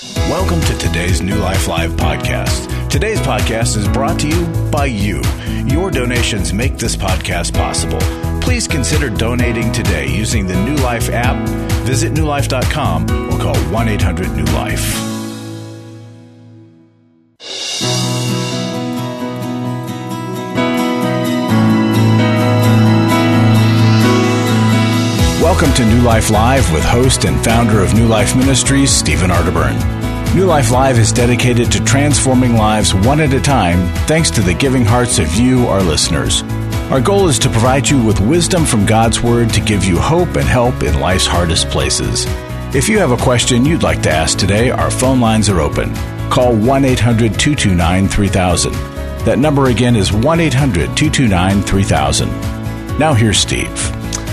Welcome to today's New Life Live podcast. Today's podcast is brought to you by you. Your donations make this podcast possible. Please consider donating today using the New Life app. Visit newlife.com or call 1-800-NEW-LIFE. Welcome to New Life Live with host and founder of New Life Ministries, Stephen Arterburn. New Life Live is dedicated to transforming lives one at a time thanks to the giving hearts of you, our listeners. Our goal is to provide you with wisdom from God's Word to give you hope and help in life's hardest places. If you have a question you'd like to ask today, our phone lines are open. Call 1-800-229-3000. That number again is 1-800-229-3000. Now here's Steve.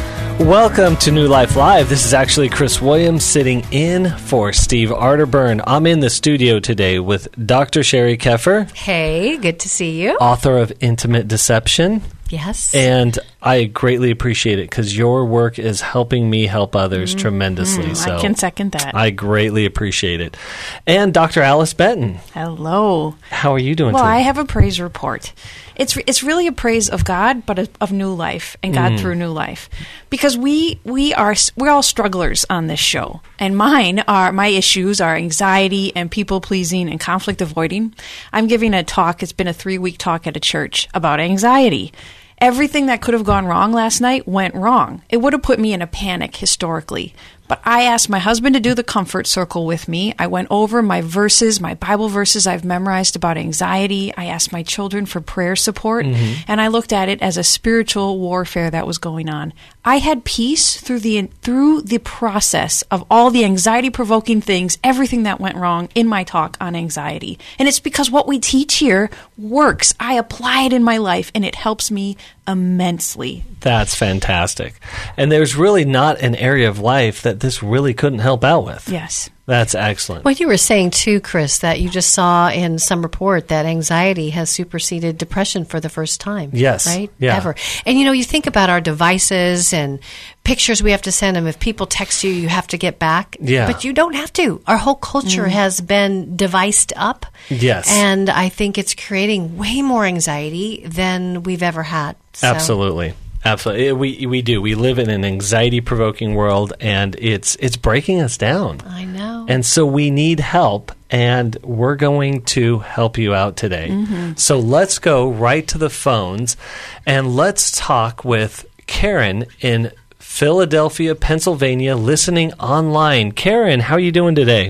Welcome to New Life Live. This is actually Chris Williams sitting in for Steve Arterburn. I'm in the studio today with Dr. Sherry Keffer. Hey, good to see you. Author of Intimate Deception. Yes. And I greatly appreciate it because your work is helping me help others tremendously. So I can second that. I greatly appreciate it. And Dr. Alice Benton. Hello. How are you doing today? I have a praise report. It's really a praise of God, but of new life and God through new life, because we're all strugglers on this show, and my issues are anxiety and people pleasing and conflict avoiding. I'm giving a talk. It's been a 3-week talk at a church about anxiety. Everything that could have gone wrong last night went wrong. It would have put me in a panic historically. But I asked my husband to do the comfort circle with me. I went over my Bible verses I've memorized about anxiety. I asked my children for prayer support, and I looked at it as a spiritual warfare that was going on. I had peace through the process of all the anxiety-provoking things, everything that went wrong in my talk on anxiety. And it's because what we teach here works. I apply it in my life, and it helps me immensely. That's fantastic. And there's really not an area of life that this really couldn't help out with. Yes. That's excellent. Well, you were saying too, Chris, that you just saw in some report that anxiety has superseded depression for the first time. Yes. Right? Yeah. Ever. And you think about our devices and pictures we have to send them. If people text you, you have to get back. Yeah. But you don't have to. Our whole culture has been deviced up. Yes. And I think it's creating way more anxiety than we've ever had. So. Absolutely. Absolutely. We do. We live in an anxiety-provoking world, and it's breaking us down. I know. And so we need help, and we're going to help you out today. So let's go right to the phones, and let's talk with Karen in Philadelphia, Pennsylvania, listening online. Karen, how are you doing today?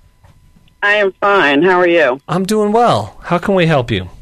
I am fine. How are you? I'm doing well. How can we help you?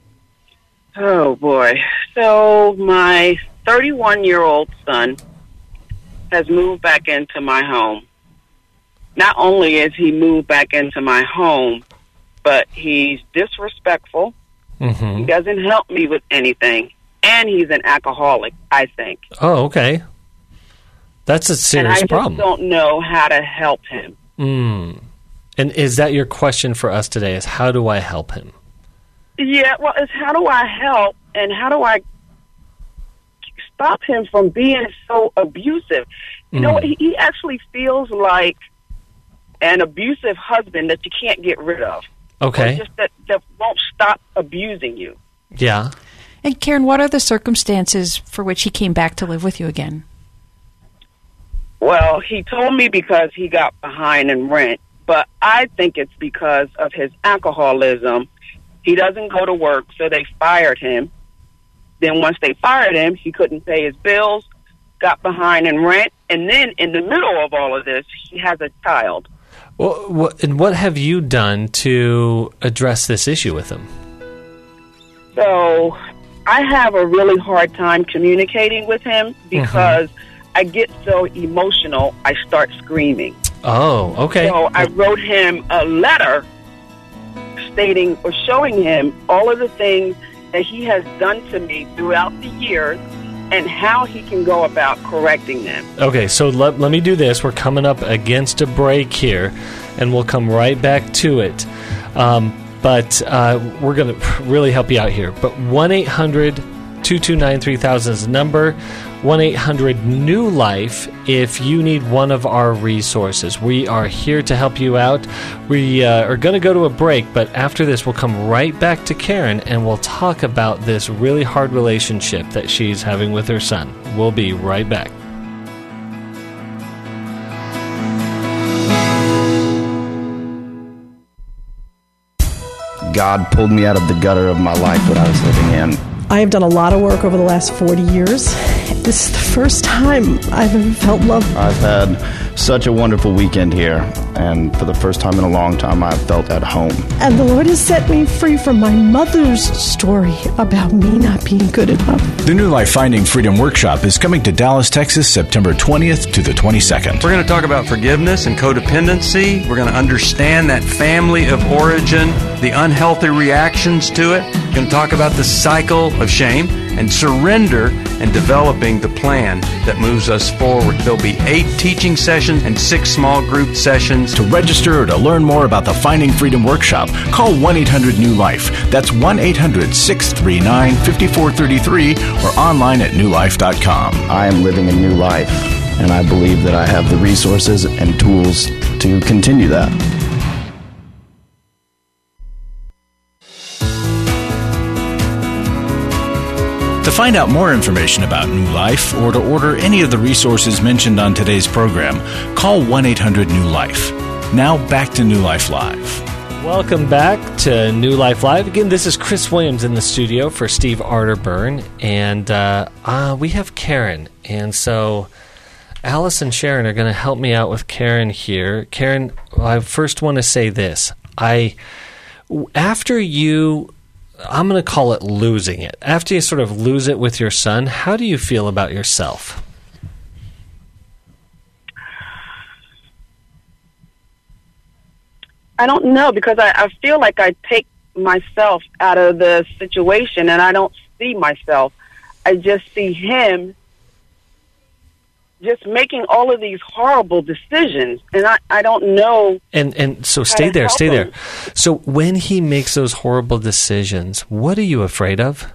Oh, boy. So my 31-year-old son has moved back into my home. Not only is he moved back into my home, but he's disrespectful. He doesn't help me with anything, and he's an alcoholic, I think. Oh, okay. That's a serious problem. And I just don't know how to help him. And is that your question for us today, is how do I help him? Yeah, well, it's how do I help, and how do I stop him from being so abusive? You know what? He actually feels like an abusive husband that you can't get rid of. Okay. Or just that won't stop abusing you. Yeah. And Karen, what are the circumstances for which he came back to live with you again? Well, he told me because he got behind in rent, but I think it's because of his alcoholism. He doesn't go to work, so they fired him. Then once they fired him, he couldn't pay his bills, got behind in rent, and then in the middle of all of this, he has a child. Well, what have you done to address this issue with him? So I have a really hard time communicating with him because I get so emotional, I start screaming. Oh, okay. So I wrote him a letter stating or showing him all of the things that he has done to me throughout the years and how he can go about correcting them. Okay, so let me do this. We're coming up against a break here, and we'll come right back to it. But we're going to really help you out here. But 1-800 229-3000 is the number. 1-800-NEW-LIFE if you need one of our resources. We are here to help you out. We are going to go to a break, but after this, we'll come right back to Karen, and we'll talk about this really hard relationship that she's having with her son. We'll be right back. God pulled me out of the gutter of my life that I was living in. I have done a lot of work over the last 40 years. This is the first time I've ever felt love. I've had such a wonderful weekend here, and for the first time in a long time, I've felt at home. And the Lord has set me free from my mother's story about me not being good enough. The New Life Finding Freedom Workshop is coming to Dallas, Texas, September 20th to the 22nd. We're going to talk about forgiveness and codependency. We're going to understand that family of origin, the unhealthy reactions to it. We're going to talk about the cycle of shame and surrender and developing the plan that moves us forward. There'll be 8 teaching sessions and 6 small group sessions. To register or to learn more about the Finding Freedom Workshop, call 1-800-NEW-LIFE. That's 1-800-639-5433 or online at newlife.com. I am living a new life, and I believe that I have the resources and tools to continue that. To find out more information about New Life or to order any of the resources mentioned on today's program, call 1-800-NEW-LIFE. Now back to New Life Live. Welcome back to New Life Live. Again, this is Chris Williams in the studio for Steve Arterburn, and we have Karen. And so Alice and Sharon are going to help me out with Karen here. Karen, I first want to say this. I'm going to call it losing it. After you sort of lose it with your son, how do you feel about yourself? I don't know, because I feel like I take myself out of the situation and I don't see myself. I just see him just making all of these horrible decisions, and I don't know. And so stay there. So when he makes those horrible decisions, what are you afraid of?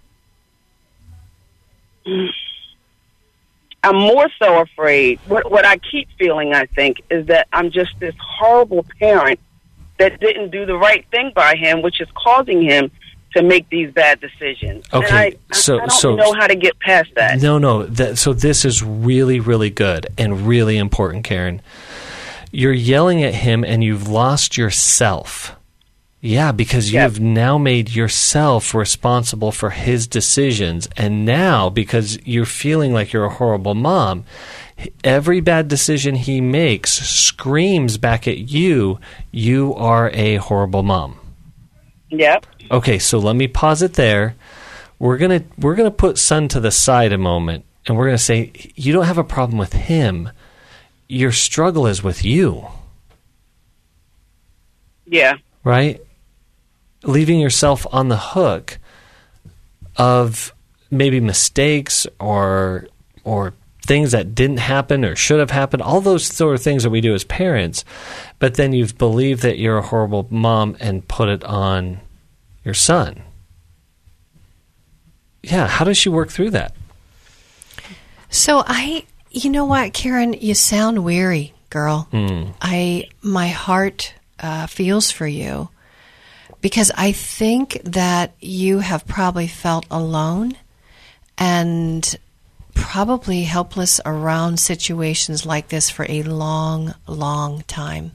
I'm more so afraid. What I keep feeling, I think, is that I'm just this horrible parent that didn't do the right thing by him, which is causing him to make these bad decisions. Okay, and I don't know how to get past that. No. So this is really, really good and really important, Karen. You're yelling at him and you've lost yourself. Yeah, because you've now made yourself responsible for his decisions. And now, because you're feeling like you're a horrible mom, every bad decision he makes screams back at you, you are a horrible mom. Yep. Okay, so let me pause it there. We're gonna put son to the side a moment, and we're gonna say you don't have a problem with him. Your struggle is with you. Yeah. Right? Leaving yourself on the hook of maybe mistakes or things that didn't happen or should have happened, all those sort of things that we do as parents, but then you've believed that you're a horrible mom and put it on your son. Yeah, how does she work through that? So you know what, Karen, you sound weary, girl. My heart feels for you, because I think that you have probably felt alone and probably helpless around situations like this for a long, long time.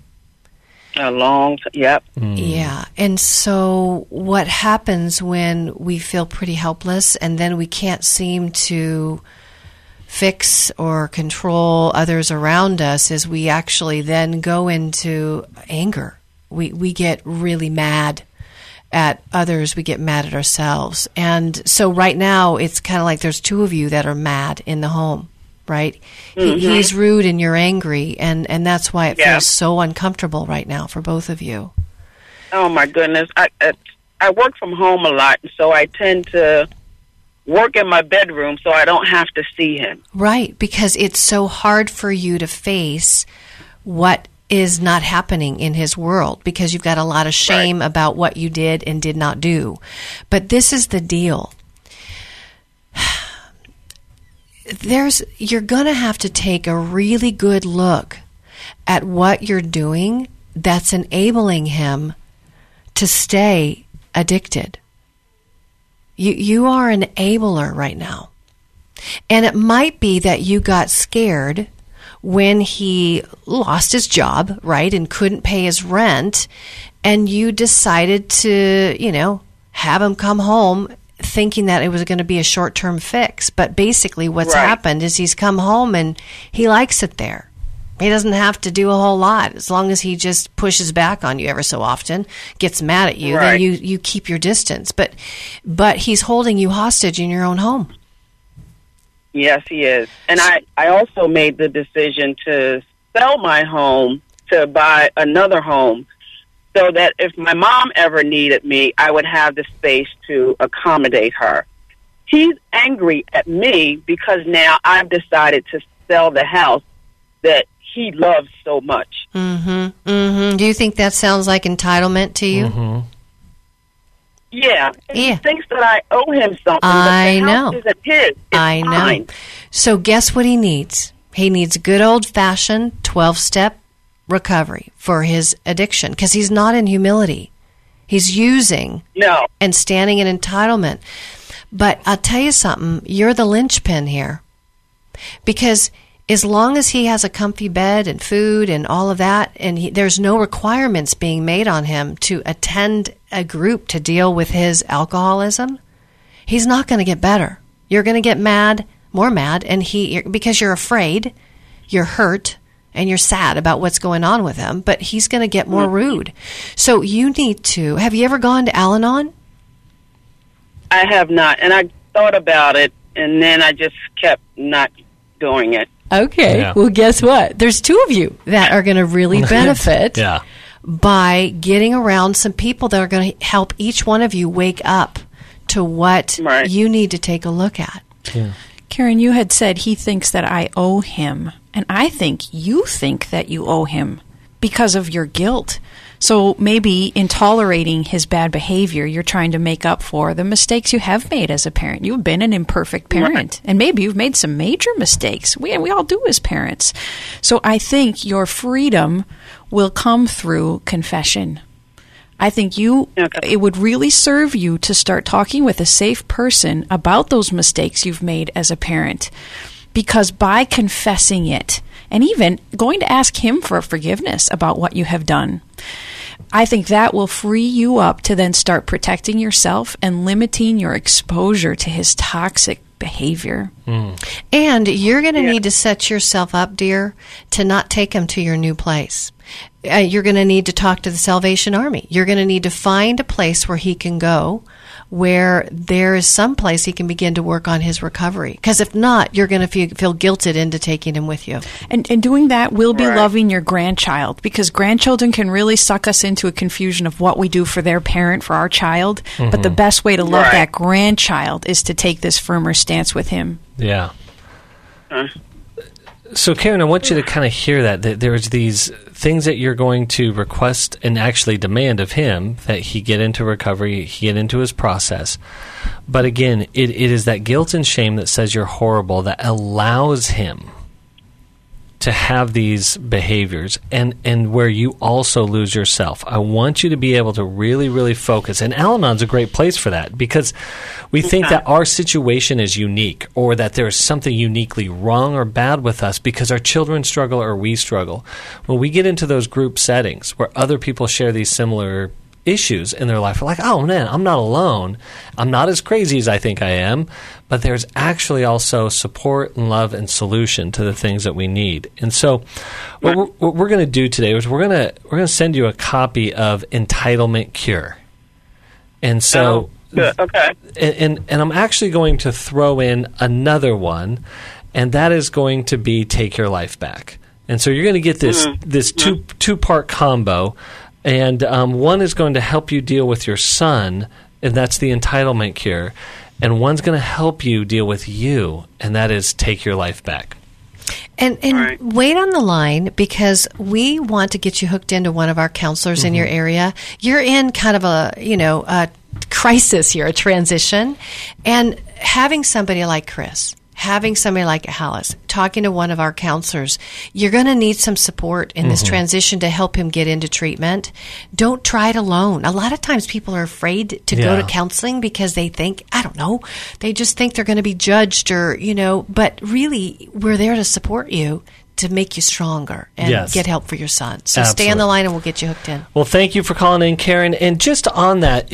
Yep. Yeah. And so what happens when we feel pretty helpless and then we can't seem to fix or control others around us is we actually then go into anger. We get really mad at others, we get mad at ourselves. And so right now it's kind of like there's two of you that are mad in the home, right? He's rude and you're angry, and that's why it feels so uncomfortable right now for both of you. Oh my goodness. I work from home a lot, so I tend to work in my bedroom so I don't have to see him. Right, because it's so hard for you to face what is not happening in his world, because you've got a lot of shame about what you did and did not do. But this is the deal. you're going to have to take a really good look at what you're doing that's enabling him to stay addicted. You are an enabler right now. And it might be that you got scared when he lost his job, right, and couldn't pay his rent, and you decided to, have him come home thinking that it was going to be a short-term fix. But basically what's happened is he's come home and he likes it there. He doesn't have to do a whole lot. As long as he just pushes back on you ever so often, gets mad at you, then you keep your distance. But he's holding you hostage in your own home. Yes, he is. And I also made the decision to sell my home to buy another home so that if my mom ever needed me, I would have the space to accommodate her. He's angry at me because now I've decided to sell the house that he loves so much. Mm-hmm. Mm-hmm. Do you think that sounds like entitlement to you? Mm-hmm. Yeah. He thinks that I owe him something, I but the house know. isn't his. It's mine. So guess what he needs? He needs good old-fashioned 12-step recovery for his addiction because he's not in humility. He's using and standing in entitlement. But I'll tell you something. You're the linchpin here because as long as he has a comfy bed and food and all of that, and there's no requirements being made on him to attend a group to deal with his alcoholism, he's not going to get better. You're going to get more mad, and because you're afraid, you're hurt, and you're sad about what's going on with him, but he's going to get more rude. So you need to, have you ever gone to Al-Anon? I have not, and I thought about it, and then I just kept not doing it. Okay. Yeah. Well, guess what? There's two of you that are going to really benefit by getting around some people that are going to help each one of you wake up to what you need to take a look at. Yeah. Karen, you had said he thinks that I owe him, and I think you think that you owe him because of your guilt. So maybe in tolerating his bad behavior, you're trying to make up for the mistakes you have made as a parent. You've been an imperfect parent, and maybe you've made some major mistakes. We all do as parents. So I think your freedom will come through confession. I think it would really serve you to start talking with a safe person about those mistakes you've made as a parent. Because by confessing it, and even going to ask him for forgiveness about what you have done, I think that will free you up to then start protecting yourself and limiting your exposure to his toxic behavior. And you're going to need to set yourself up, dear, to not take him to your new place. You're going to need to talk to the Salvation Army. You're going to need to find a place where he can go, where there is some place he can begin to work on his recovery. Because if not, you're going to feel guilted into taking him with you. And doing that will be loving your grandchild, because grandchildren can really suck us into a confusion of what we do for their parent, for our child. But the best way to love that grandchild is to take this firmer stance with him. Yeah. So, Karen, I want you to kind of hear that there's these things that you're going to request and actually demand of him, that he get into recovery, he get into his process. But again, it is that guilt and shame that says you're horrible that allows him to have these behaviors, and where you also lose yourself. I want you to be able to really, really focus. And Al-Anon's a great place for that, because we think that our situation is unique, or that there's something uniquely wrong or bad with us because our children struggle or we struggle. When we get into those group settings where other people share these similar issues in their life, we're like, oh man, I'm not alone. I'm not as crazy as I think I am, but there's actually also support and love and solution to the things that we need. And so what we're going to do today is we're going to send you a copy of Entitlement Cure. And so and I'm actually going to throw in another one, and that is going to be Take Your Life Back. And so you're going to get this two-part combo. And one is going to help you deal with your son, and that's the Entitlement Cure. And one's going to help you deal with you, and that is Take Your Life Back. And wait on the line, because we want to get you hooked into one of our counselors in your area. You're in kind of a crisis here, a transition. And having somebody like Chris having somebody like Alice, talking to one of our counselors, you're going to need some support in this transition to help him get into treatment. Don't try it alone. A lot of times people are afraid to go to counseling because they think, I don't know, they just think they're going to be judged or, but really we're there to support you, to make you stronger and get help for your son. So stay on the line and we'll get you hooked in. Well, thank you for calling in, Karen. And just on that,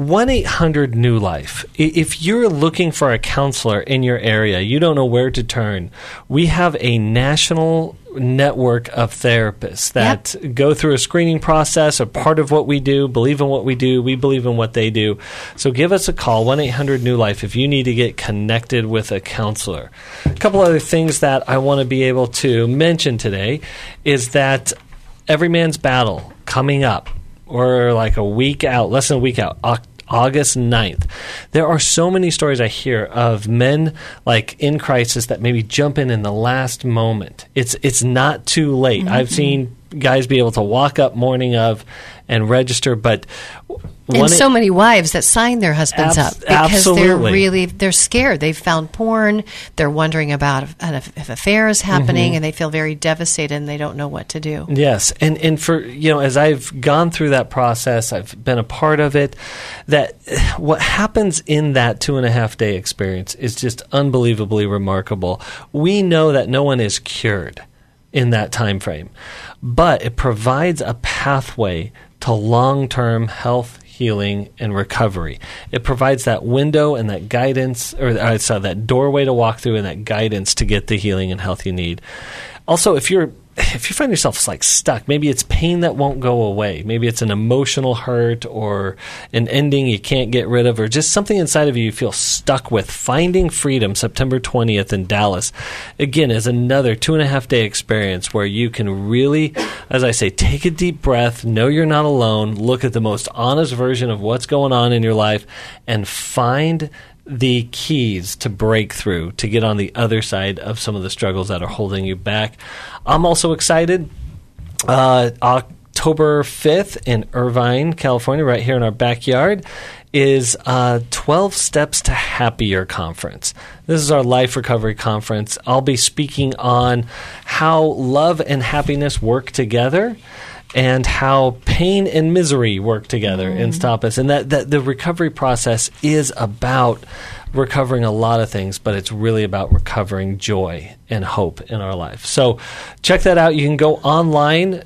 1-800-NEW-LIFE. If you're looking for a counselor in your area, you don't know where to turn, we have a national network of therapists that go through a screening process, are part of what we do, believe in what we do, we believe in what they do. So give us a call, 1-800-NEW-LIFE, if you need to get connected with a counselor. A couple other things that I want to be able to mention today is that Every Man's Battle coming up. We're like a week out, less than a week out, August 9th. There are so many stories I hear of men like in crisis that maybe jump in the last moment. It's not too late. I've seen guys be able to walk up morning of and register, but and so many wives that sign their husbands up because they're scared. They've found porn. They're wondering about if affair is happening, and they feel very devastated and they don't know what to do. Yes, and for as I've gone through that process, I've been a part of it. That what happens in that 2.5-day experience is just unbelievably remarkable. We know that no one is cured in that time frame, but it provides a pathway to long-term health, healing, and recovery. It provides that window and that guidance, or that doorway to walk through and that guidance to get the healing and health you need. Also, if you find yourself like stuck, maybe it's pain that won't go away, maybe it's an emotional hurt or an ending you can't get rid of, or just something inside of you feel stuck with, Finding Freedom, September 20th in Dallas, again, is another 2.5-day experience where you can really, as I say, take a deep breath, know you're not alone, look at the most honest version of what's going on in your life, and find the keys to breakthrough, to get on the other side of some of the struggles that are holding you back. I'm also excited. October 5th in Irvine, California, right here in our backyard, is 12 Steps to Happier Conference. This is our Life Recovery Conference. I'll be speaking on how love and happiness work together, and how pain and misery work together and stop us. And that the recovery process is about recovering a lot of things, but it's really about recovering joy and hope in our life. So check that out. You can go online,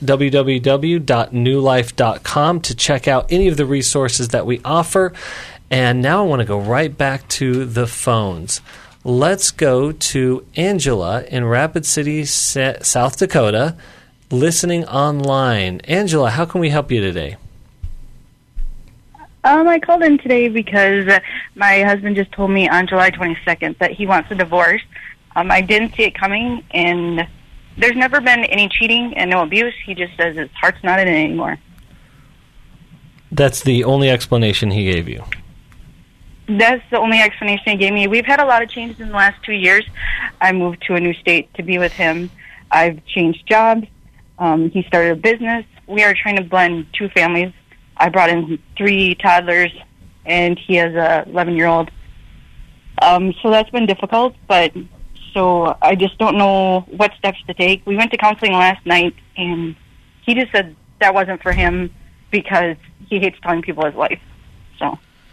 www.newlife.com, to check out any of the resources that we offer. And now I want to go right back to the phones. Let's go to Angela in Rapid City, South Dakota, listening online. Angela, how can we help you today? I called in today because my husband just told me on July 22nd that he wants a divorce. I didn't see it coming, and there's never been any cheating and no abuse. He just says his heart's not in it anymore. That's the only explanation he gave you? That's the only explanation he gave me. We've had a lot of changes in the last 2 years. I moved to a new state to be with him. I've changed jobs. He started a business. We are trying to blend two families. I brought in 3 toddlers, and he has a 11-year-old. So that's been difficult, so I just don't know what steps to take. We went to counseling last night, and he just said that wasn't for him because he hates telling people his life. So.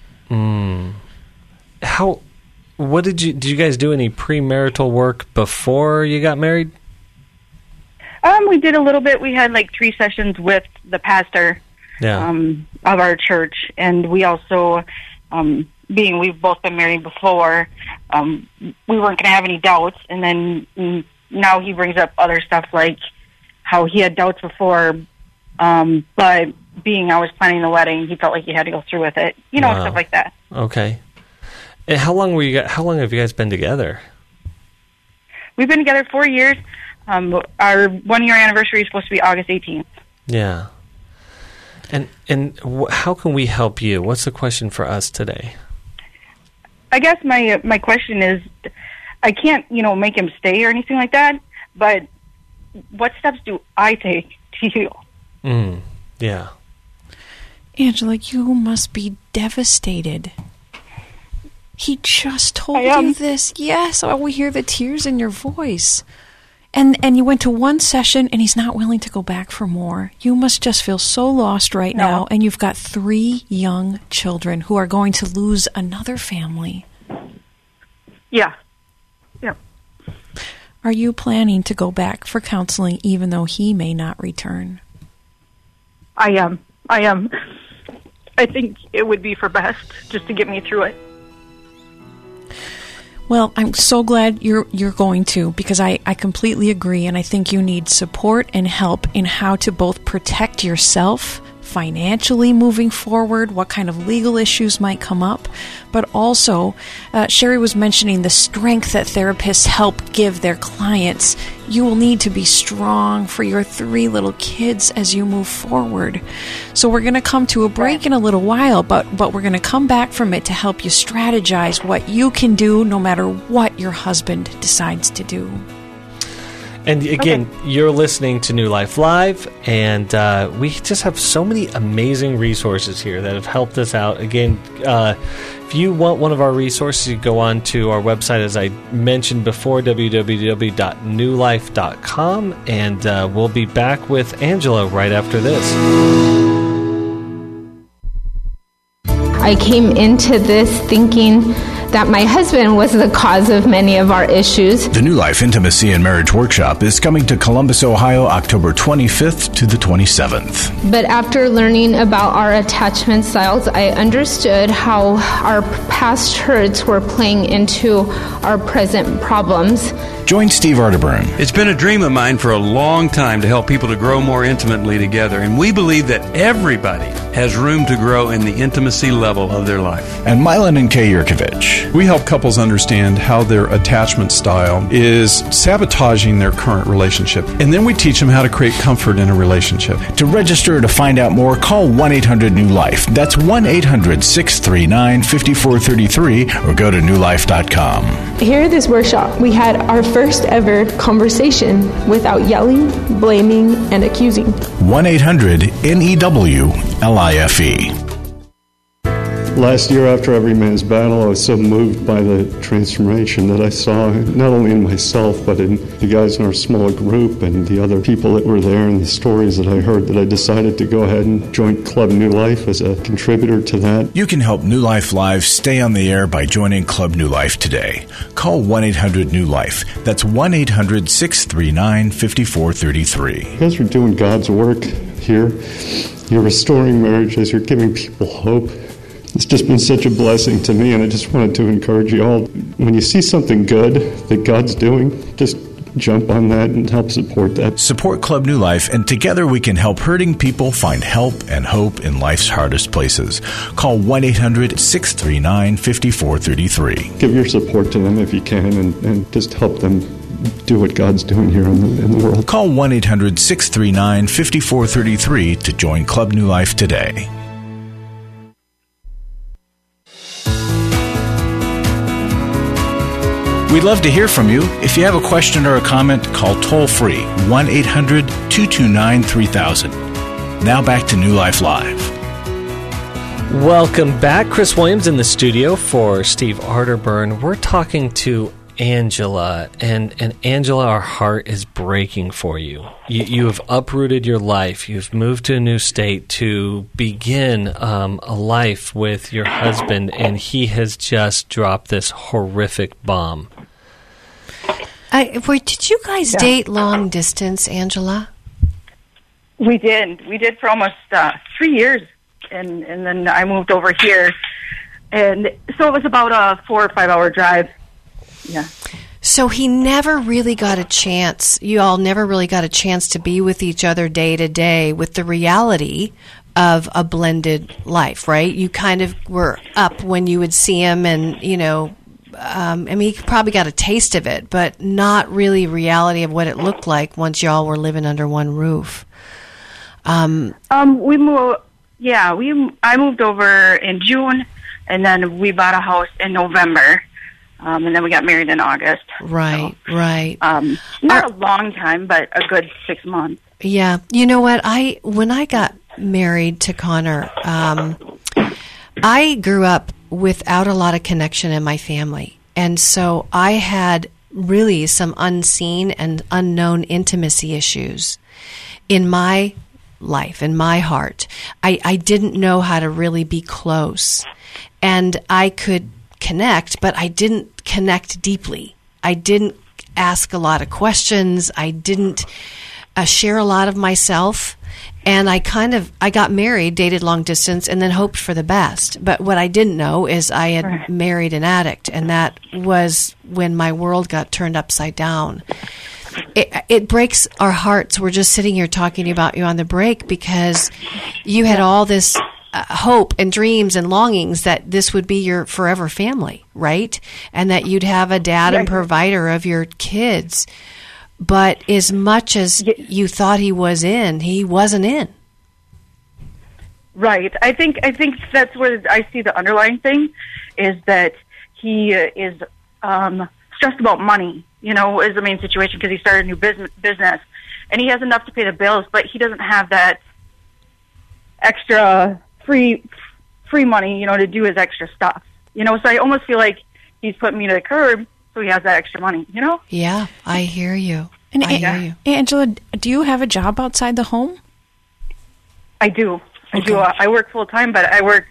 Did you guys do any premarital work before you got married? We did a little bit. We had 3 sessions with the pastor of our church, and we also, being we've both been married before, we weren't going to have any doubts, and then now he brings up other stuff like how he had doubts before, but being I was planning the wedding, he felt like he had to go through with it, stuff like that. Okay. And how long have you guys been together? We've been together 4 years. Our 1-year anniversary is supposed to be August 18th. Yeah. And how can we help you? What's the question for us today? I guess my question is, I can't, make him stay or anything like that, but what steps do I take to heal? Yeah. Angela, you must be devastated. He just told you this. Yes, we hear the tears in your voice. And you went to one session, and he's not willing to go back for more. You must just feel so lost right now, and you've got 3 young children who are going to lose another family. Yeah. Yep. Are you planning to go back for counseling even though he may not return? I am. I think it would be for best just to get me through it. Well, I'm so glad you're going to, because I completely agree, and I think you need support and help in how to both protect yourself financially moving forward, what kind of legal issues might come up, but also Sherry was mentioning the strength that therapists help give their clients. You will need to be strong for your 3 little kids as you move forward. So we're going to come to a break in a little while, but we're going to come back from it to help you strategize what you can do no matter what your husband decides to do. And again, you're listening to New Life Live, and we just have so many amazing resources here that have helped us out. Again, if you want one of our resources, you go on to our website, as I mentioned before, www.newlife.com, and we'll be back with Angela right after this. I came into this thinking that my husband was the cause of many of our issues. The New Life Intimacy and Marriage Workshop is coming to Columbus, Ohio, October 25th to the 27th. But after learning about our attachment styles, I understood how our past hurts were playing into our present problems. Join Steve Arterburn. It's been a dream of mine for a long time to help people to grow more intimately together, and we believe that everybody has room to grow in the intimacy level of their life. And Milan and Kay Yurkovich. We help couples understand how their attachment style is sabotaging their current relationship, and then we teach them how to create comfort in a relationship. To register or to find out more, call 1-800-NEW-LIFE. That's 1-800-639-5433, or go to newlife.com. Here at this workshop, we had our first ever conversation without yelling, blaming, and accusing. 1-800-NEW-LIFE. Last year, after Every Man's Battle, I was so moved by the transformation that I saw, not only in myself, but in the guys in our small group and the other people that were there and the stories that I heard, that I decided to go ahead and join Club New Life as a contributor to that. You can help New Life Live stay on the air by joining Club New Life today. Call 1-800-NEW-LIFE. That's 1-800-639-5433. You guys are doing God's work here. You're restoring marriages. You're giving people hope. It's just been such a blessing to me, and I just wanted to encourage you all. When you see something good that God's doing, just jump on that and help support that. Support Club New Life, and together we can help hurting people find help and hope in life's hardest places. Call 1-800-639-5433. Give your support to them if you can, and just help them do what God's doing here in the world. Call 1-800-639-5433 to join Club New Life today. We'd love to hear from you. If you have a question or a comment, call toll-free 1-800-229-3000. Now back to New Life Live. Welcome back. Chris Williams in the studio for Steve Arterburn. We're talking to Angela, and Angela, our heart is breaking for you. You have uprooted your life. You've moved to a new state to begin a life with your husband, and he has just dropped this horrific bomb. Did you guys date long distance, Angela? We did. We did for almost 3 years, and then I moved over here, and so it was about a 4 or 5 hour drive. Yeah. So he never really got a chance. You all never really got a chance to be with each other day to day with the reality of a blended life, right? You kind of were up when you would see him, and he probably got a taste of it, but not really reality of what it looked like once y'all were living under one roof. We moved. Yeah, I moved over in June, and then we bought a house in November. And then we got married in August. Right, so, right. Not a long time, but a good 6 months. Yeah. You know what? When I got married to Connor, I grew up without a lot of connection in my family. And so I had really some unseen and unknown intimacy issues in my life, in my heart. I didn't know how to really be close. And I could connect, but I didn't connect deeply. I didn't ask a lot of questions. I didn't share a lot of myself. And I got married, dated long distance, and then hoped for the best. But what I didn't know is I had married an addict, and that was when my world got turned upside down. It breaks our hearts. We're just sitting here talking about you on the break because you had all this hope and dreams and longings that this would be your forever family, right? And that you'd have a dad and provider of your kids. But as much as you thought he was in, he wasn't in. Right. I think that's where I see the underlying thing is that he is stressed about money, is the main situation because he started a new business. And he has enough to pay the bills, but he doesn't have that extra free money, to do his extra stuff. So I almost feel like he's putting me to the curb so he has that extra money, Yeah, I hear you. And I hear you. Angela, do you have a job outside the home? I do. I do. I work full time, but I work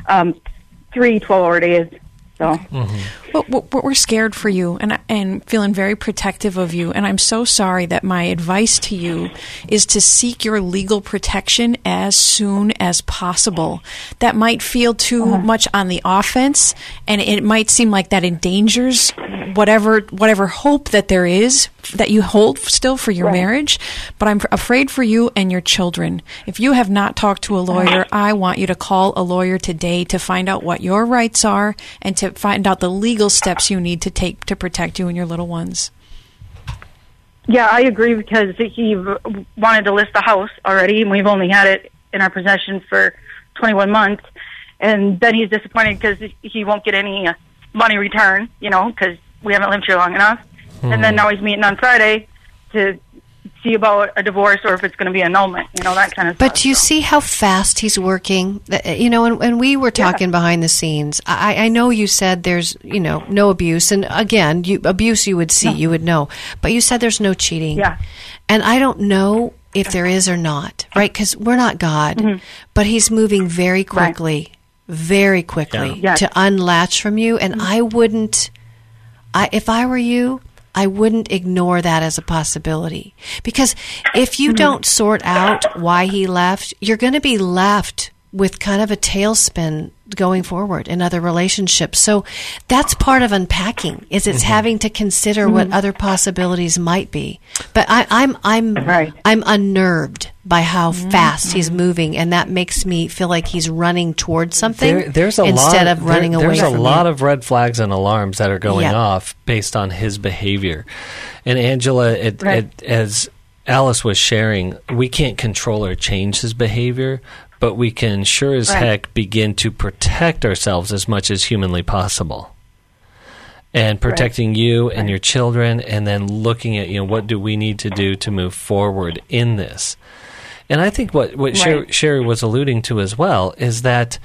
3 12-hour days. So, well, we're scared for you and feeling very protective of you. And I'm so sorry that my advice to you is to seek your legal protection as soon as possible. That might feel too much on the offense, and it might seem like that endangers whatever hope that there is that you hold still for your marriage. But I'm afraid for you and your children. If you have not talked to a lawyer, I want you to call a lawyer today to find out what your rights are and to find out the legal steps you need to take to protect you and your little ones. Yeah, I agree because he wanted to list the house already, and we've only had it in our possession for 21 months. And then he's disappointed because he won't get any money return, because we haven't lived here long enough. And then now he's meeting on Friday to see about a divorce or if it's going to be annulment, that kind of stuff. But do you see how fast he's working? And we were talking behind the scenes. I know you said there's, no abuse. And again, abuse you would see, you would know. But you said there's no cheating. Yeah. And I don't know if there is or not, right? Because we're not God. But he's moving very quickly, to unlatch from you. And I wouldn't, if I were you, I wouldn't ignore that as a possibility. Because if you don't sort out why he left, you're going to be left with kind of a tailspin going forward in other relationships. So that's part of unpacking, is it's having to consider what other possibilities might be. But I'm unnerved by how fast he's moving, and that makes me feel like he's running towards something instead of running away from it. There's a lot of red flags and alarms that are going off based on his behavior. And Angela, as Alice was sharing, we can't control or change his behavior, but we can sure as heck begin to protect ourselves as much as humanly possible. And protecting you and your children, and then looking at, what do we need to do to move forward in this. And I think what Sherry was alluding to as well is that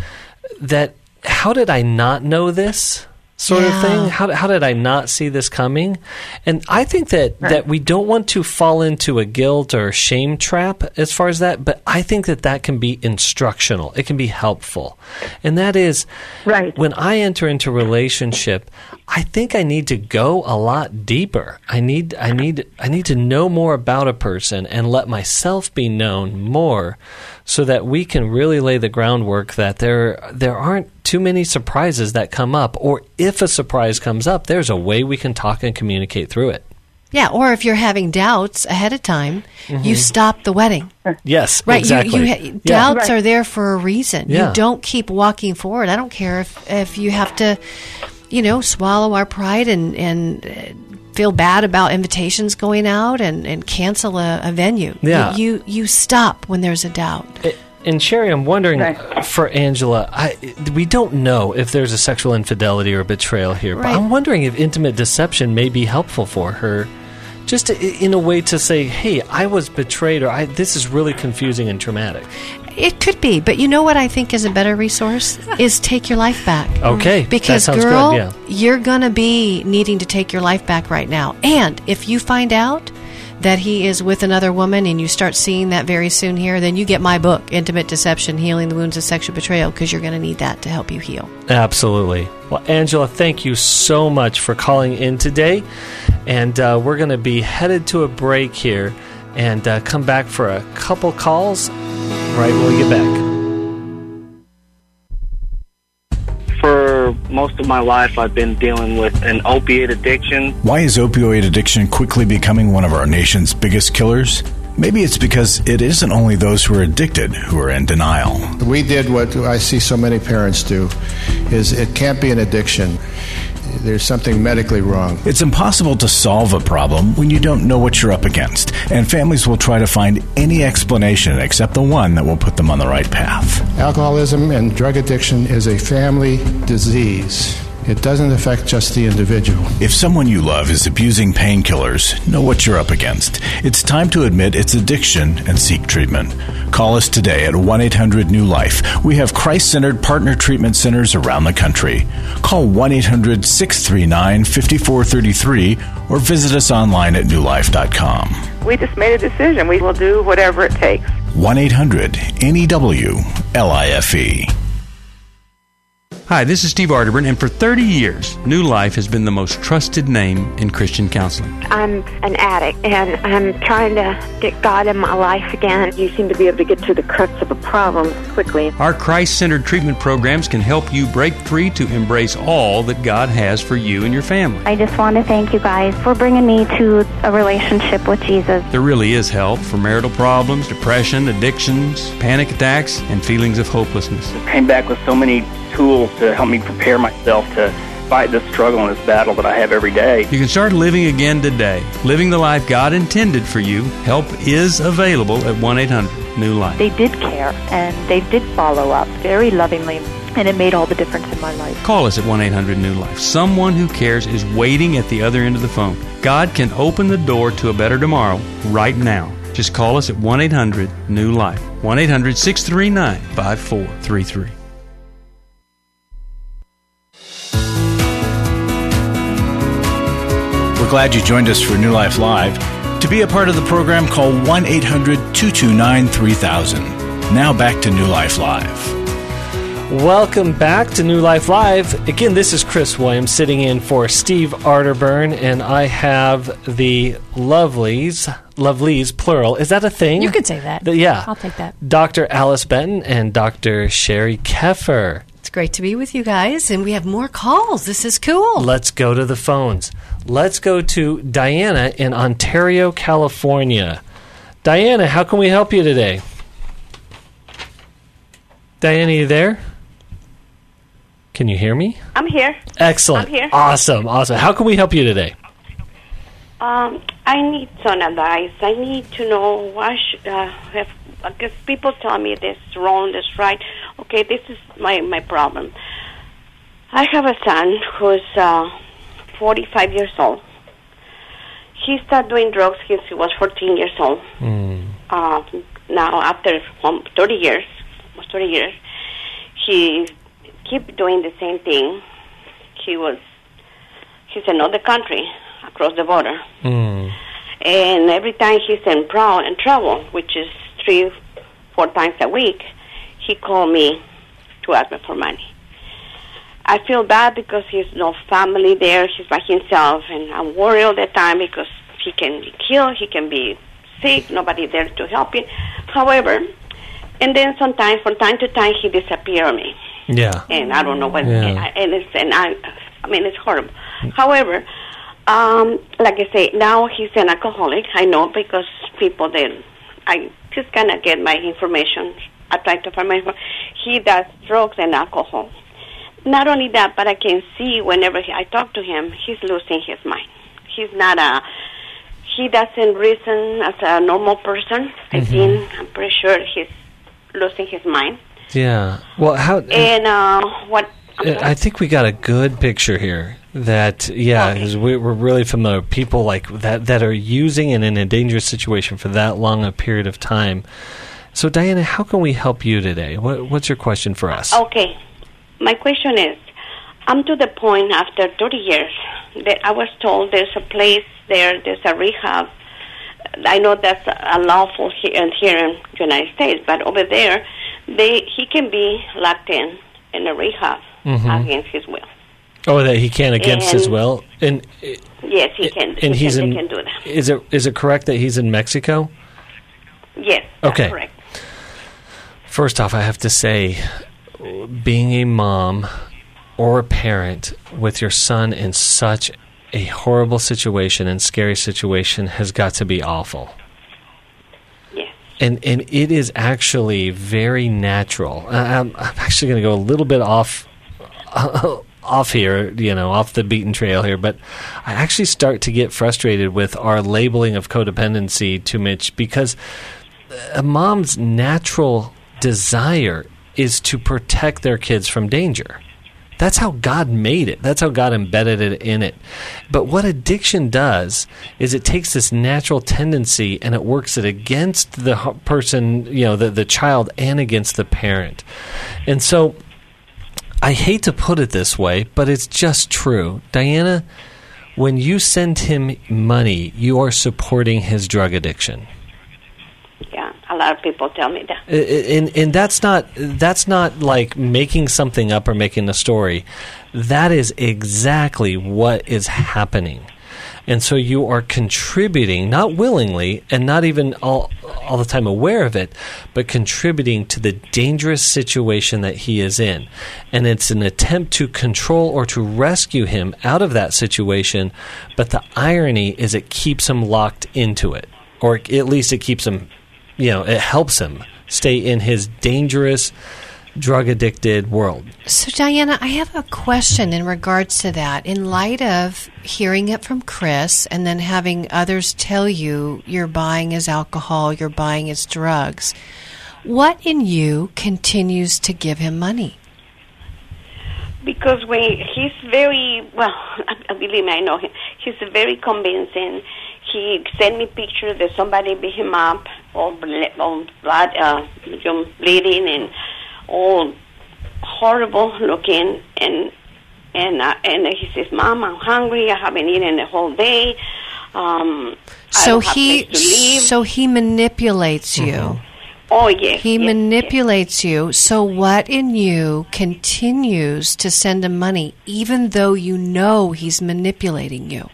how did I not know this sort of thing? How did I not see this coming? And I think that we don't want to fall into a guilt or shame trap as far as that, but I think that can be instructional. It can be helpful. And that is, when I enter into a relationship, I think I need to go a lot deeper. I need to know more about a person and let myself be known more so that we can really lay the groundwork that there aren't too many surprises that come up, or if a surprise comes up, there's a way we can talk and communicate through it. Yeah, or if you're having doubts ahead of time, you stop the wedding. Yes, right. Exactly. Doubts are there for a reason. Yeah. You don't keep walking forward. I don't care if you have to, swallow our pride and feel bad about invitations going out and cancel a venue. Yeah. You stop when there's a doubt. And Sherry, I'm wondering for Angela, we don't know if there's a sexual infidelity or betrayal here, but I'm wondering if intimate deception may be helpful for her just in a way to say, hey, I was betrayed, or this is really confusing and traumatic. It could be, but you know what I think is a better resource? Is take your life back. Okay, because that sounds girl, good, yeah. You're going to be needing to take your life back right now. And if you find out that he is with another woman and you start seeing that very soon here, then you get my book, Intimate Deception, Healing the Wounds of Sexual Betrayal, because you're going to need that to help you heal. Absolutely. Well, Angela, thank you so much for calling in today. And we're going to be headed to a break here and come back for a couple calls right when we get back. For most of my life, I've been dealing with an opiate addiction. Why is opioid addiction quickly becoming one of our nation's biggest killers? Maybe it's because it isn't only those who are addicted who are in denial. We did what I see so many parents do, is it can't be an addiction. There's something medically wrong. It's impossible to solve a problem when you don't know what you're up against, and families will try to find any explanation except the one that will put them on the right path. Alcoholism and drug addiction is a family disease. It doesn't affect just the individual. If someone you love is abusing painkillers, know what you're up against. It's time to admit it's addiction and seek treatment. Call us today at 1-800-NEW-LIFE. We have Christ-centered partner treatment centers around the country. Call 1-800-639-5433 or visit us online at newlife.com. We just made a decision. We will do whatever it takes. 1-800-NEW-LIFE. Hi, this is Steve Arterburn, and for 30 years, New Life has been the most trusted name in Christian counseling. I'm an addict, and I'm trying to get God in my life again. You seem to be able to get to the crux of a problem quickly. Our Christ-centered treatment programs can help you break free to embrace all that God has for you and your family. I just want to thank you guys for bringing me to a relationship with Jesus. There really is help for marital problems, depression, addictions, panic attacks, and feelings of hopelessness. I came back with so many tools to help me prepare myself to fight this struggle and this battle that I have every day. You can start living again today, living the life God intended for you. Help is available at 1-800-NEW-LIFE. They did care, and they did follow up very lovingly, and it made all the difference in my life. Call us at 1-800-NEW-LIFE. Someone who cares is waiting at the other end of the phone. God can open the door to a better tomorrow right now. Just call us at 1-800-NEW-LIFE. 1-800-639-5433. We're glad you joined us for New Life Live. To be a part of the program, call 1-800-229-3000. Now back to New Life Live. Welcome back to New Life Live. Again, this is Chris Williams sitting in for Steve Arterburn, and I have the lovelies, plural. Is that a thing? You could say that. Yeah. I'll take that. Dr. Alice Benton and Dr. Sherry Keffer. It's great to be with you guys, and we have more calls. This is cool. Let's go to the phones. Let's go to Diana in Ontario, California. Diana, how can we help you today? Diana, you there? Can you hear me? I'm here. Excellent. I'm here. Awesome. How can we help you today? I need some advice. I need to know what because people tell me this is wrong, this is right. Okay, this is my problem. I have a son who's 45 years old. He started doing drugs since he was 14 years old. Now, after 30 years, he keep doing the same thing. He's in another country across the border. And every time he's in trouble, which is 3-4 times a week, he called me to ask me for money. I feel bad because he's no family there. He's by himself, and I'm worried all the time because he can be killed, he can be sick, nobody there to help him. However, and then sometimes, from time to time, he disappears on me. Yeah. And I don't know what. Yeah. I mean, it's horrible. However, like I say, now he's an alcoholic. I know because people I just kind of get my information. I try to find my information. He does drugs and alcohol. Not only that, but I can see whenever I talk to him, he's losing his mind. He doesn't reason as a normal person. I'm pretty sure he's losing his mind. Yeah. Well, how? And what? I think we got a good picture here. That, because we're really familiar with people like that are using and in a dangerous situation for that long a period of time. So, Diana, how can we help you today? What's your question for us? Okay. My question is, I'm to the point after 30 years that I was told there's a place there's a rehab. I know that's unlawful here in the United States, but over there, he can be locked in a rehab against his will. Oh, that he can against his will? And yes, he can. And they can do that. Is it correct that he's in Mexico? Yes, that's correct. First off, I have to say, being a mom or a parent with your son in such a horrible situation and scary situation has got to be awful. Yes. And it is actually very natural. I'm actually going to go a little bit off here, off the beaten trail here, but I actually start to get frustrated with our labeling of codependency too much, because a mom's natural desire is to protect their kids from danger. That's how God made it. That's how God embedded it in it. But what addiction does is it takes this natural tendency and it works it against the person, the child, and against the parent. And so I hate to put it this way, but it's just true. Diana, when you send him money, you are supporting his drug addiction. Yeah, a lot of people tell me that. And that's not like making something up or making a story. That is exactly what is happening. And so you are contributing, not willingly and not even all the time aware of it, but contributing to the dangerous situation that he is in. And it's an attempt to control or to rescue him out of that situation, but the irony is it keeps him locked into it. Or at least it keeps him, it helps him stay in his dangerous, drug-addicted world. So, Diana, I have a question in regards to that. In light of hearing it from Chris and then having others tell you you're buying his alcohol, you're buying his drugs, what in you continues to give him money? Because he's very, believe me, I know him. He's very convincing. He sent me pictures that somebody beat him up, all blood, bleeding, and all horrible looking. And he says, "Mom, I'm hungry. I haven't eaten the whole day. I don't have place to live." So he manipulates you. Mm-hmm. Oh, yes. He manipulates you. So what in you continues to send him money, even though you know he's manipulating you?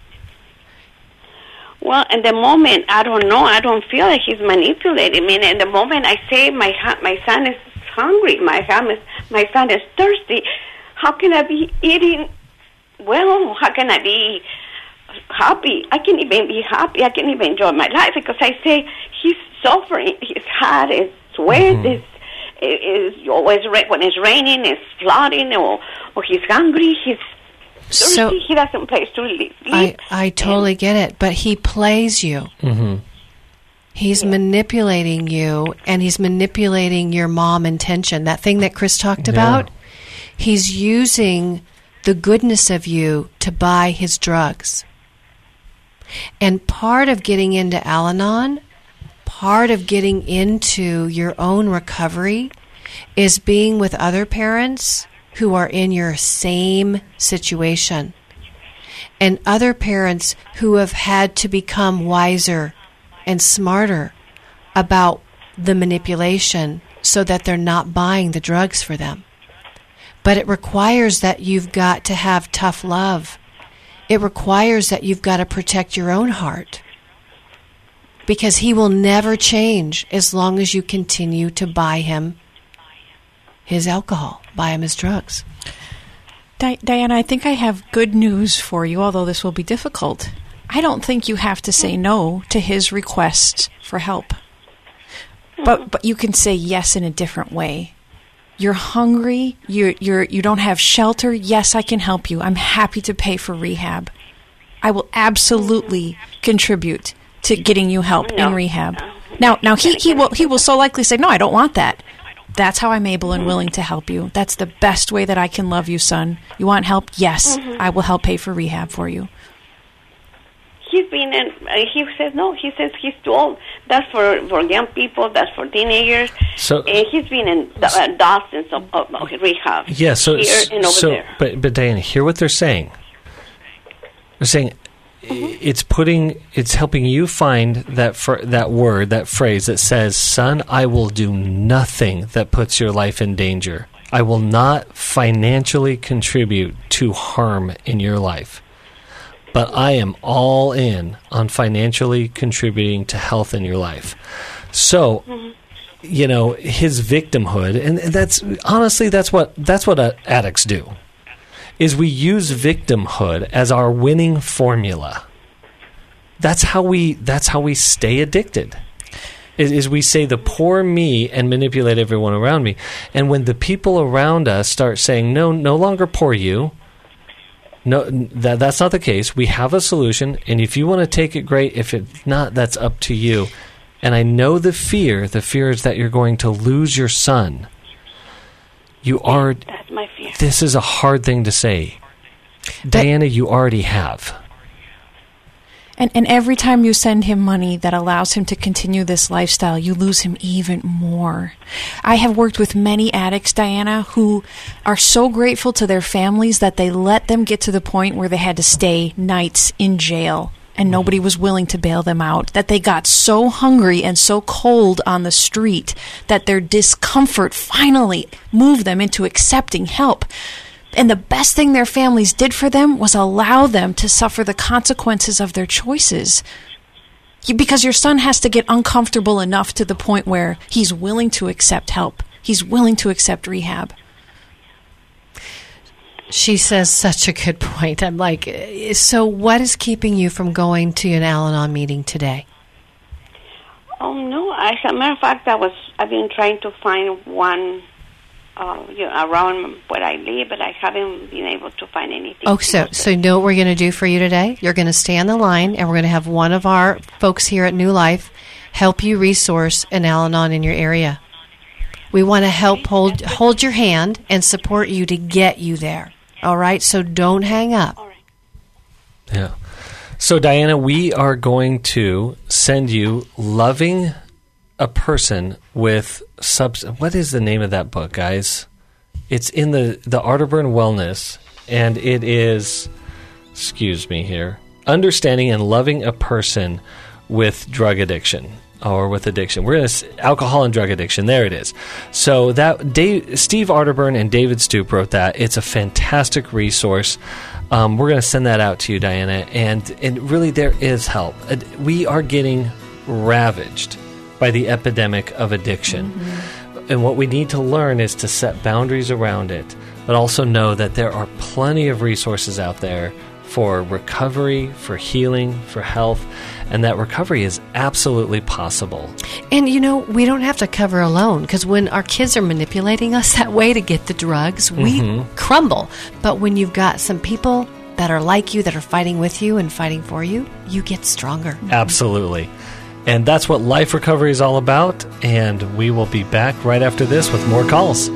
Well, in the moment, I don't know. I don't feel like he's manipulating me. In the moment I say my son is hungry, my son is thirsty, how can I be eating? Well, how can I be happy? I can't even be happy. I can't even enjoy my life because I say he's suffering. His heart is sweat. Mm-hmm. Is always when it's raining, it's flooding, or he's hungry. He's so he doesn't place to live. I totally get it, but he plays you. Mm-hmm. He's manipulating you, and he's manipulating your mom intention. That thing that Chris talked about, he's using the goodness of you to buy his drugs. And part of getting into Al-Anon, part of getting into your own recovery, is being with other parents who are in your same situation, and other parents who have had to become wiser and smarter about the manipulation so that they're not buying the drugs for them. But it requires that you've got to have tough love. It requires that you've got to protect your own heart, because he will never change as long as you continue to buy him his alcohol, buy him his drugs. Diana, I think I have good news for you, although this will be difficult. I don't think you have to say no to his request for help. But you can say yes in a different way. You're hungry, you don't have shelter. Yes, I can help you. I'm happy to pay for rehab. I will absolutely contribute to getting you help in rehab. Now he will so likely say, "No, I don't want that." That's how I'm able and willing to help you. That's the best way that I can love you, son. You want help? Yes, I will help pay for rehab for you. He's been in, he says no, he says he's too old. That's for young people, that's for teenagers. So he's been in dozens of rehab. Yeah, so here and over there. But Diana, hear what they're saying. They're saying it's helping you find that word, that phrase that says, "Son, I will do nothing that puts your life in danger. I will not financially contribute to harm in your life. But I am all in on financially contributing to health in your life." So, his victimhood, and that's honestly that's what addicts do, is we use victimhood as our winning formula. That's how we stay addicted. Is we say the poor me and manipulate everyone around me. And when the people around us start saying, no longer poor you. No, that's not the case. We have a solution, and if you want to take it, great. If it's not, that's up to you. And I know the fear is that you're going to lose your son. That's my fear. This is a hard thing to say. Diana, you already have. And every time you send him money that allows him to continue this lifestyle, you lose him even more. I have worked with many addicts, Diana, who are so grateful to their families that they let them get to the point where they had to stay nights in jail and nobody was willing to bail them out, that they got so hungry and so cold on the street that their discomfort finally moved them into accepting help. And the best thing their families did for them was allow them to suffer the consequences of their choices. Because your son has to get uncomfortable enough to the point where he's willing to accept help. He's willing to accept rehab. She says such a good point. I'm like, so what is keeping you from going to an Al-Anon meeting today? Oh, no. As a matter of fact, I've been trying to find one around where I live, but I haven't been able to find anything. Oh, so you know what we're going to do for you today? You're going to stay on the line, and we're going to have one of our folks here at New Life help you resource an Al-Anon in your area. We want to help hold your hand and support you to get you there. All right? So don't hang up. All right. Yeah. So, Diana, we are going to send you Loving a Person with what is the name of that book, guys? It's in the Arterburn Wellness, and it is, excuse me here, Understanding and Loving a Person with Drug Addiction, or with Addiction. We're going to Alcohol and Drug Addiction. There it is. So that Steve Arterburn and David Stoop wrote that. It's a fantastic resource. We're going to send that out to you, Diana, and really there is help. We are getting ravaged by the epidemic of addiction. Mm-hmm. And what we need to learn is to set boundaries around it, but also know that there are plenty of resources out there for recovery, for healing, for health, and that recovery is absolutely possible. And, we don't have to cover alone, because when our kids are manipulating us that way to get the drugs, we crumble. But when you've got some people that are like you, that are fighting with you and fighting for you, you get stronger. Absolutely. And that's what Life Recovery is all about, and we will be back right after this with more calls.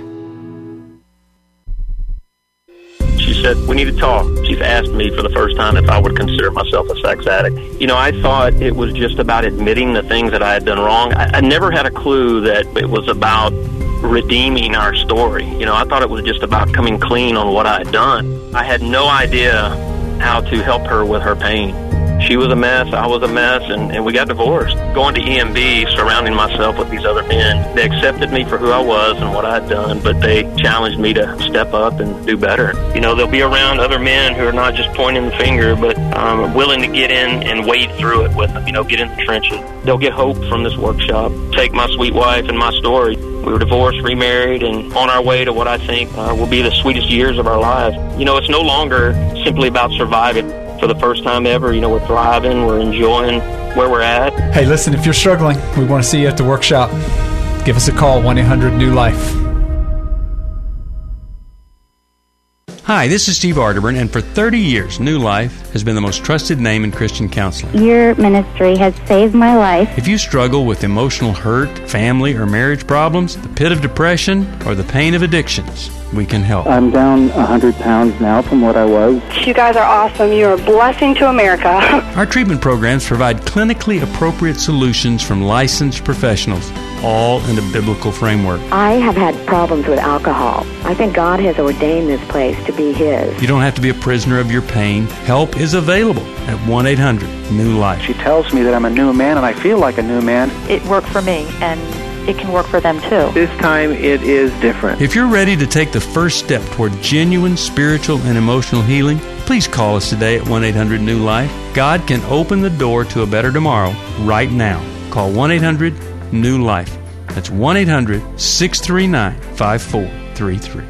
She said, we need to talk. She's asked me for the first time if I would consider myself a sex addict. I thought it was just about admitting the things that I had done wrong. I never had a clue that it was about redeeming our story. I thought it was just about coming clean on what I had done. I had no idea how to help her with her pain. She was a mess, I was a mess, and we got divorced. Going to EMB, surrounding myself with these other men, they accepted me for who I was and what I had done, but they challenged me to step up and do better. They'll be around other men who are not just pointing the finger, but willing to get in and wade through it with them, get in the trenches. They'll get hope from this workshop. Take my sweet wife and my story. We were divorced, remarried, and on our way to what I think will be the sweetest years of our lives. It's no longer simply about surviving. For the first time ever, we're thriving, we're enjoying where we're at. Hey, listen, if you're struggling, we want to see you at the workshop. Give us a call, 1-800-NEW-LIFE. Hi, this is Steve Arterburn, and for 30 years, New Life has been the most trusted name in Christian counseling. Your ministry has saved my life. If you struggle with emotional hurt, family or marriage problems, the pit of depression, or the pain of addictions, we can help. I'm down 100 pounds now from what I was. You guys are awesome. You're a blessing to America. Our treatment programs provide clinically appropriate solutions from licensed professionals, all in a biblical framework. I have had problems with alcohol. I think God has ordained this place to be His. You don't have to be a prisoner of your pain. Help is available at 1-800-NEW-LIFE. She tells me that I'm a new man, and I feel like a new man. It worked for me, and it can work for them too. This time it is different. If you're ready to take the first step toward genuine spiritual and emotional healing, please call us today at 1-800-NEW-LIFE. God can open the door to a better tomorrow right now. Call 1-800-NEW-LIFE. That's 1-800-639-5433.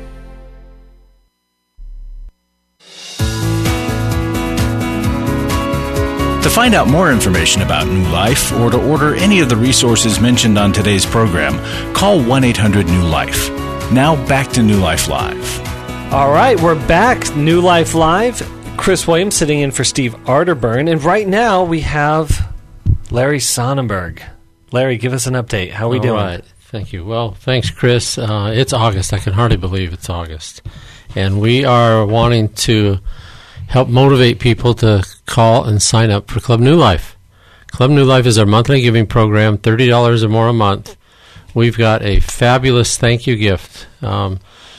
To find out more information about New Life or to order any of the resources mentioned on today's program, call 1-800-NEW-LIFE. Now back to New Life Live. All right, we're back. New Life Live. Chris Williams sitting in for Steve Arterburn. And right now we have Larry Sonnenberg. Larry, give us an update. How are we doing? All right. Thank you. Well, thanks, Chris. It's August. I can hardly believe it's August. And we are wanting to help motivate people to call and sign up for Club New Life. Club New Life is our monthly giving program, $30 or more a month. We've got a fabulous thank you gift. I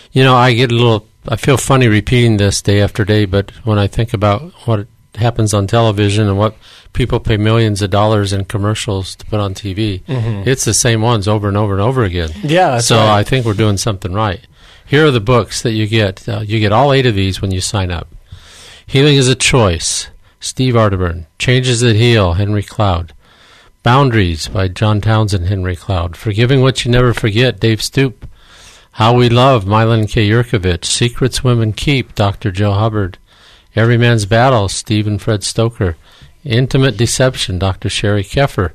feel funny repeating this day after day, but when I think about what happens on television and what people pay millions of dollars in commercials to put on TV, it's the same ones over and over and over again. Yeah, that's so right. I think we're doing something right. Here are the books that you get. You get all 8 of these when you sign up. Healing is a Choice, Steve Arterburn. Changes That Heal, Henry Cloud. Boundaries by John Townsend, Henry Cloud. Forgiving What You Never Forget, Dave Stoop. How We Love, Milan K. Yurkovich. Secrets Women Keep, Dr. Joe Hubbard. Every Man's Battle, Steve and Fred Stoker. Intimate Deception, Dr. Sherry Keffer.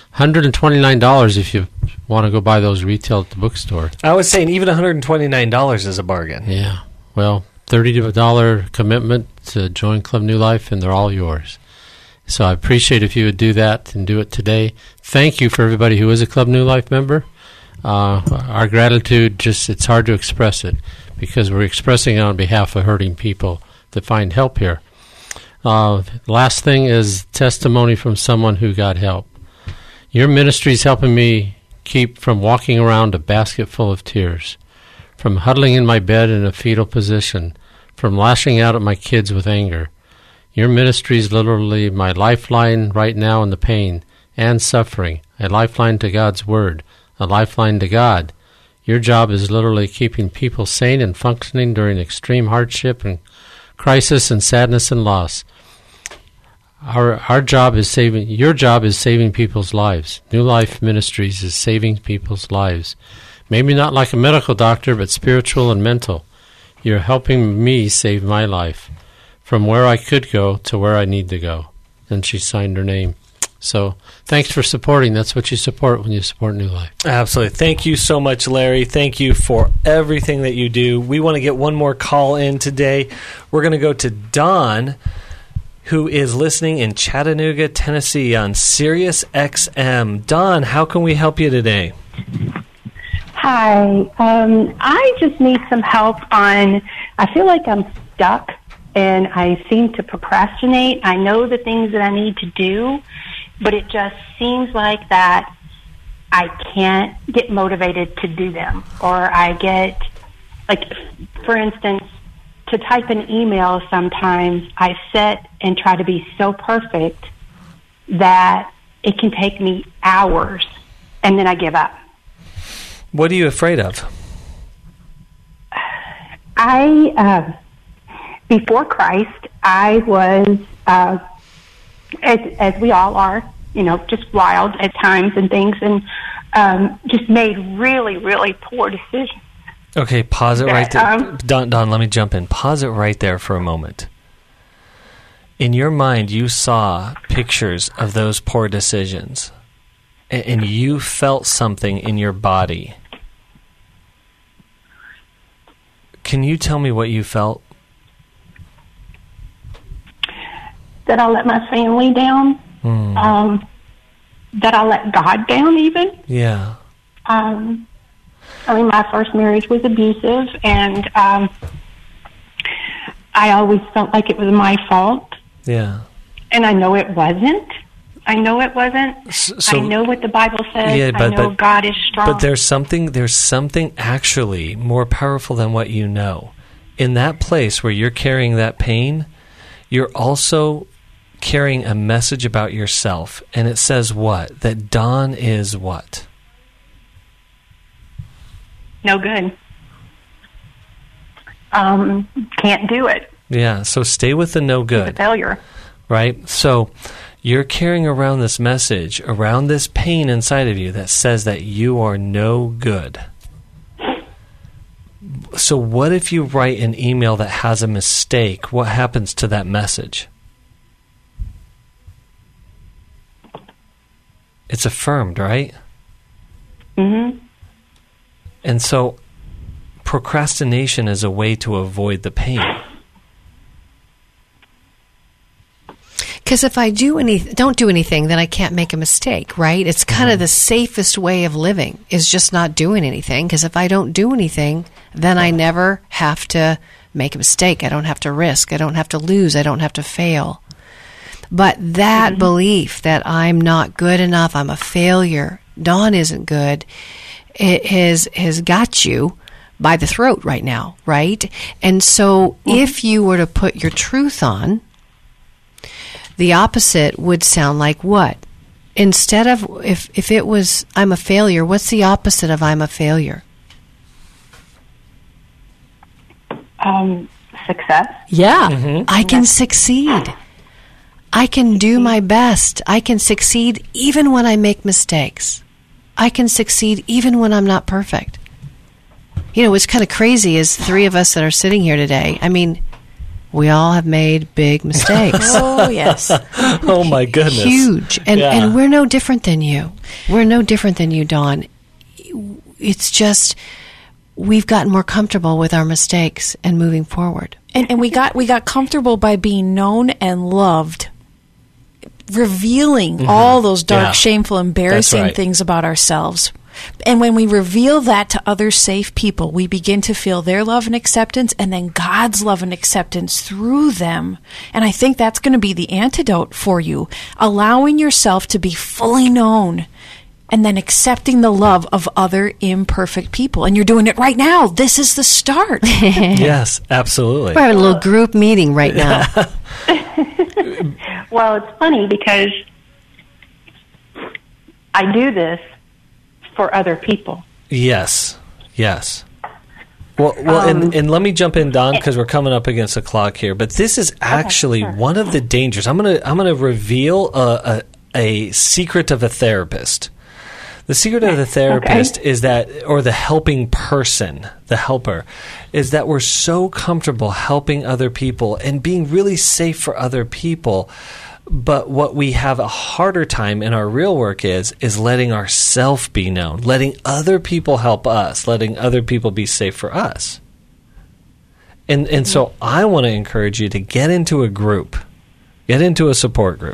$129 if you want to go buy those retail at the bookstore. I was saying even $129 is a bargain. Yeah. Well, $30 commitment to join Club New Life, and they're all yours. So I appreciate if you would do that and do it today. Thank you for everybody who is a Club New Life member. Our gratitude, it's hard to express it because we're expressing it on behalf of hurting people that find help here. Last thing is testimony from someone who got help. Your ministry is helping me keep from walking around a basket full of tears, from huddling in my bed in a fetal position, from lashing out at my kids with anger. Your ministry is literally my lifeline right now in the pain and suffering, a lifeline to God's Word, a lifeline to God. Your job is literally keeping people sane and functioning during extreme hardship and crisis and sadness and loss. Our job is saving. Your job is saving people's lives. New Life Ministries is saving people's lives. Maybe not like a medical doctor, but spiritual and mental. You're helping me save my life from where I could go to where I need to go. And she signed her name. So thanks for supporting. That's what you support when you support New Life. Absolutely. Thank you so much, Larry. Thank you for everything that you do. We want to get one more call in today. We're going to go to Don, who is listening in Chattanooga, Tennessee on Sirius XM. Don, how can we help you today? Hi. I just need some help I feel like I'm stuck and I seem to procrastinate. I know the things that I need to do, but it just seems like that I can't get motivated to do them. Or I get, for instance, to type an email sometimes I sit and try to be so perfect that it can take me hours and then I give up. What are you afraid of? Before Christ, I was, as we all are, just wild at times and things, and just made really, really poor decisions. Okay, pause it right there. Don, let me jump in. Pause it right there for a moment. In your mind, you saw pictures of those poor decisions, and you felt something in your body. Can you tell me what you felt? that I let my family down, that I let God down even. Yeah. I mean, my first marriage was abusive, and I always felt like it was my fault. Yeah. And I know it wasn't. I know So, I know what the Bible says. Yeah, I know God is strong. But there's something actually more powerful than what you know. In that place where you're carrying that pain, you're also carrying a message about yourself. And it says what? That Dawn is what? No good. Can't do it. Yeah, so stay with the no good. It's a failure. Right? So you're carrying around this message, around this pain inside of you that says that you are no good. So what if you write an email that has a mistake? What happens to that message? It's affirmed, right? Mm-hmm. And so procrastination is a way to avoid the pain. Because if I don't do anything, then I can't make a mistake, right? It's kind of the safest way of living is just not doing anything. Because if I don't do anything, then I never have to make a mistake. I don't have to risk. I don't have to lose. I don't have to fail. But that belief that I'm not good enough, I'm a failure, Dawn isn't good, it has got you by the throat right now, right? And so if you were to put your truth on, the opposite would sound like what? Instead of, if it was, I'm a failure, what's the opposite of I'm a failure? Success. Yeah, I can succeed. I can do my best. I can succeed even when I make mistakes. I can succeed even when I'm not perfect. You know, what's kind of crazy is three of us that are sitting here today, I mean, we all have made big mistakes. Oh, yes. Oh, my goodness. Huge. And we're no different than you. We're no different than you, Dawn. It's just we've gotten more comfortable with our mistakes and moving forward. And we got comfortable by being known and loved, revealing all those dark, shameful, embarrassing things about ourselves. And when we reveal that to other safe people, we begin to feel their love and acceptance, and then God's love and acceptance through them. And I think that's going to be the antidote for you, allowing yourself to be fully known and then accepting the love of other imperfect people. And you're doing it right now. This is the start. Yes, absolutely. We're having a little group meeting right now. Well, it's funny because I do this for other people. Yes. Well, and let me jump in, Don, because we're coming up against the clock here. But this is actually one of the dangers. I'm gonna reveal a secret of a therapist. The secret of the therapist is that, or the helping person, the helper, is that we're so comfortable helping other people and being really safe for other people. But what we have a harder time in our real work is letting ourselves be known, letting other people help us, letting other people be safe for us. And so I want to encourage you to get into a group, get into a support group.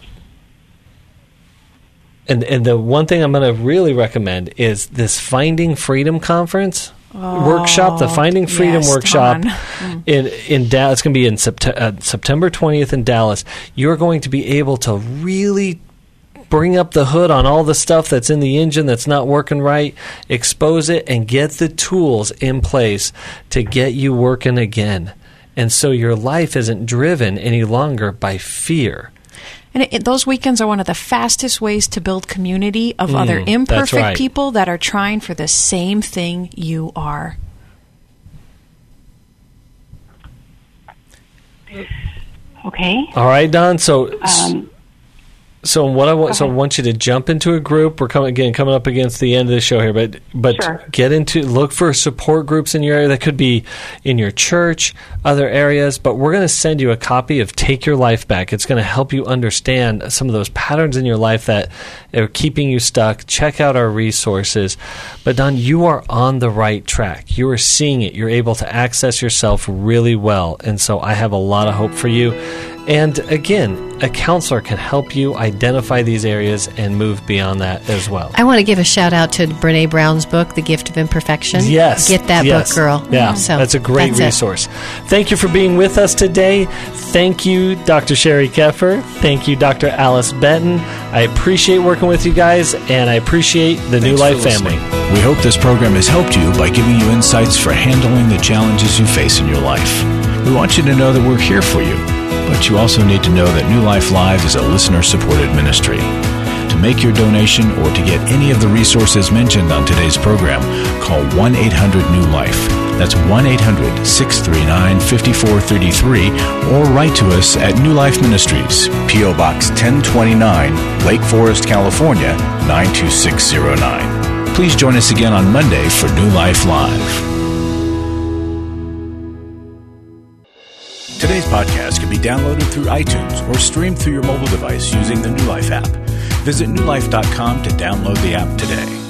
And the one thing I'm going to really recommend is this Finding Freedom Conference workshop, the Finding Freedom workshop in Dallas. It's going to be in September 20th in Dallas. You're going to be able to really bring up the hood on all the stuff that's in the engine that's not working right, expose it, and get the tools in place to get you working again. And so your life isn't driven any longer by fear. And those weekends are one of the fastest ways to build community of other imperfect people that are trying for the same thing you are. Okay. All right, Don. So what I want you to jump into a group. We're coming up against the end of the show here, but sure. Look for support groups in your area. That could be in your church, other areas. But we're going to send you a copy of Take Your Life Back. It's going to help you understand some of those patterns in your life that are keeping you stuck. Check out our resources. But Don, you are on the right track. You are seeing it. You're able to access yourself really well, and so I have a lot of hope for you. And again, a counselor can help you identify these areas and move beyond that as well. I want to give a shout out to Brene Brown's book, The Gift of Imperfection. Yes. Get that book, girl. Yeah, so that's a great resource. Thank you for being with us today. Thank you, Dr. Sherry Keffer. Thank you, Dr. Alice Benton. I appreciate working with you guys, and I appreciate the New Life family. We hope this program has helped you by giving you insights for handling the challenges you face in your life. We want you to know that we're here for you, but you also need to know that New Life Live is a listener-supported ministry. To make your donation or to get any of the resources mentioned on today's program, call 1-800-NEW-LIFE. That's 1-800-639-5433, or write to us at New Life Ministries, P.O. Box 1029, Lake Forest, California, 92609. Please join us again on Monday for New Life Live. Today's podcast can be downloaded through iTunes or streamed through your mobile device using the New Life app. Visit newlife.com to download the app today.